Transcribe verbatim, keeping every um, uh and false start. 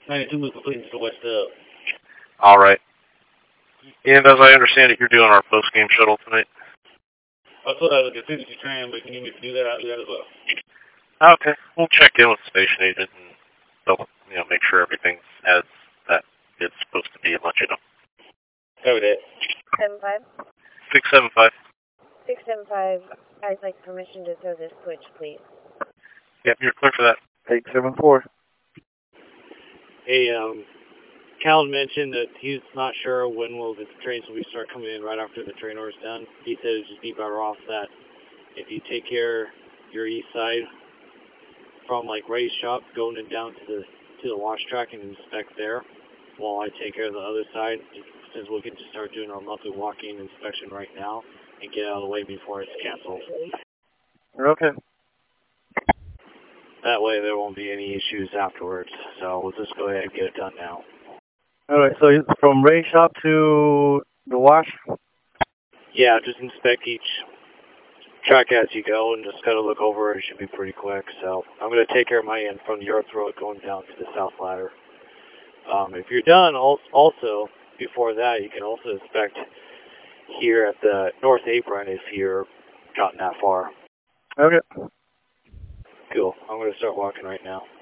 ninety-two was completed to the west of. Alright. And as I understand it, you're doing our post-game shuttle tonight? I thought I was a fifty tram, but if you need me to do that, I'll do that as well. Okay. We'll check in with the station agent and they'll, you know, make sure everything's as that it's supposed to be and let you know. Cover that. Seven five. Six seven five. Six seven five. I'd like permission to throw this switch, please. Yep, you're clear for that. Eight seven four. Hey, um, Callan mentioned that he's not sure when will the trains will start coming in right after the train order's done. He said it'd just be better off that if you take care of your east side from like Ray's shop going and down to the to the wash track and inspect there, while I take care of the other side, since we can just start doing our monthly walking inspection right now and get out of the way before it's canceled. Okay. That way there won't be any issues afterwards. So we'll just go ahead and get it done now. Alright, so it's from Ray shop to the wash? Yeah, just inspect each track as you go and just kind of look over. It should be pretty quick. So I'm going to take care of my end from the Earth Road going down to the South Ladder. Um, if you're done, also, before that, you can also inspect here at the North Apron if you're gotten that far. Okay. Cool. I'm going to start walking right now.